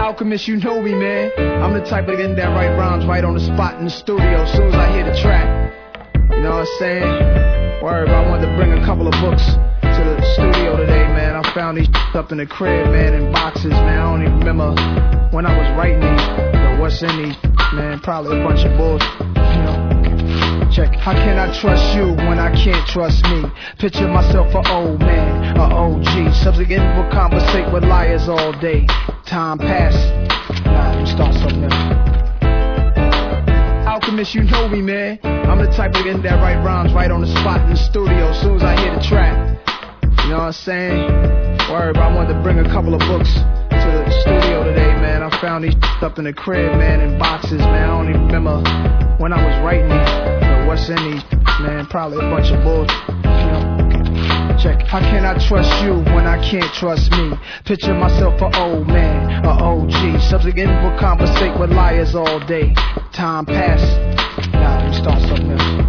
Alchemist, you know me, man. I'm the type of nigga that write rhymes right on the spot in the studio as soon as I hear the track. You know what I'm saying? Word, I wanted to bring a couple of books to the studio today, man. I found these up in the crib, man, in boxes, man. I don't even remember when I was writing these, or what's in these, man. Probably a bunch of bullshit, you know. Check. How can I trust you when I can't trust me? Picture myself an old man, a OG. Subsequent will conversate with liars all day. Time passes. Nah, you start something else. Alchemist, you know me, man. I'm the type of nigga that write rhymes right on the spot in the studio as soon as I hear the track. You know what I'm saying? Word, I wanted to bring a couple of books to the studio today, man. I found these up in the crib, man, in boxes, man. I don't even remember when I was writing these, or what's in these, man. Probably a bunch of bullshit, you know. Check. How can I trust you when I can't trust me? Picture myself an old man, a OG. Subsequent will conversate with liars all day. Time passes. Nah, you start something else.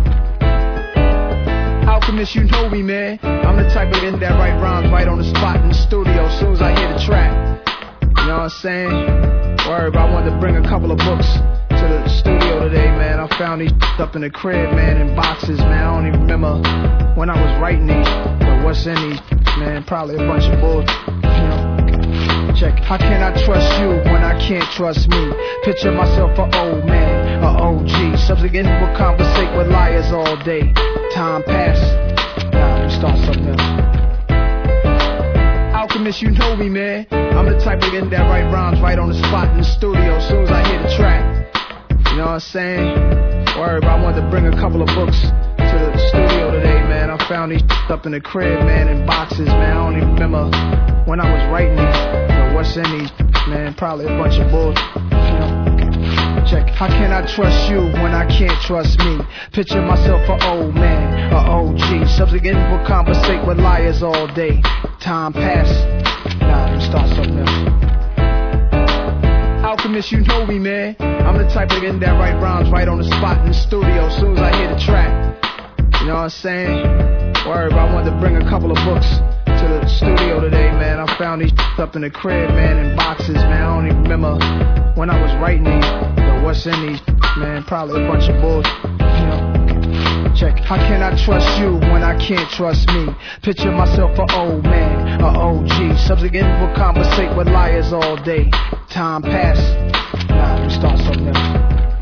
Alchemist, you know me, man. I'm the type of nigga that write rhymes right on the spot in the studio as soon as I hear the track. You know what I'm saying? Word, I wanted to bring a couple of books to the studio today, man. I found these up in the crib, man, in boxes, man. I don't even remember when I was writing these, or what's in these, man. Probably a bunch of bullshit, you know. Check. How can I trust you when I can't trust me? Picture myself an old man, a OG. Subsequent will conversate with liars all day. Time passes. Nah, you start something else. Alchemist, you know me, man. I'm the type of nigga that write rhymes right on the spot in the studio as soon as I hear the track. You know what I'm saying? Word, I wanted to bring a couple of books to the studio today, man. I found these up in the crib, man, in boxes, man. I don't even remember when I was writing these, or what's in these, man. Probably a bunch of bullshit, you know. Check. How can I trust you when I can't trust me? Picture myself an old man, a OG. Subsequent will conversate with liars all day. Time passes. Nah, you start something else. Alchemist, you know me, man. I'm the type of nigga that write rhymes right on the spot in the studio as soon as I hear the track. You know what I'm saying? Word, I wanted to bring a couple of books to the studio today, man. I found these up in the crib, man, in boxes, man. I don't even remember when I was writing these, or what's in these, man. Probably a bunch of bullshit, you know. Check. How can I trust you when I can't trust me? Picture myself an old man, a OG. Subsequent will conversate with liars all day. Time passes. Nah, you start something else.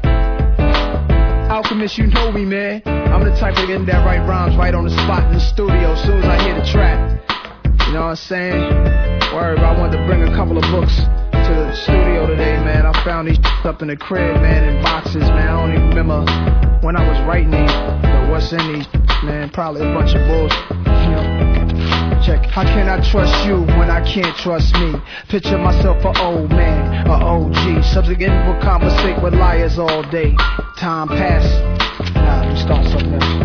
Alchemist, you know me, man. I'm the type of nigga that write rhymes right on the spot in the studio as soon as I hear the track. You know what I'm saying? Word, I wanted to bring a couple of books to the studio today, man. I found these up in the crib, man, in boxes, man. I don't even remember when I was writing these, or what's in these, man. Probably a bunch of bullshit, you know. Check. How can I trust you when I can't trust me? Picture myself an old man, a OG. Subsequent will conversate with liars all day. Time passes. Nah, you start something else.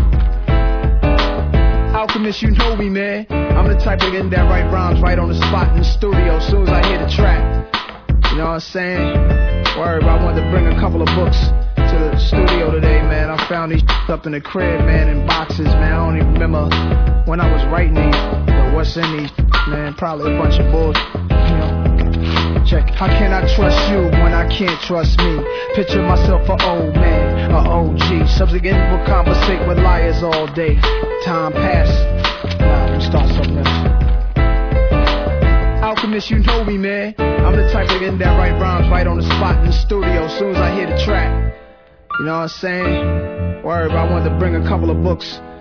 Alchemist, you know me, man. I'm the type of nigga that write rhymes right on the spot in the studio as soon as I hear the track. You know what I'm saying? Word, I wanted to bring a couple of books to the studio today, man. I found these up in the crib, man, in boxes, man. I don't even remember when I was writing these, or what's in these, man. Probably a bunch of bullshit, you know. Check. How can I trust you when I can't trust me? Picture myself an old man, a OG. Subsequent will conversate with liars all day. Time passes. Nah, you start something else. Alchemist, you know me, man. I'm the type of nigga that write rhymes right on the spot in the studio as soon as I hear the track. You know what I'm saying? Word, I wanted to bring a couple of books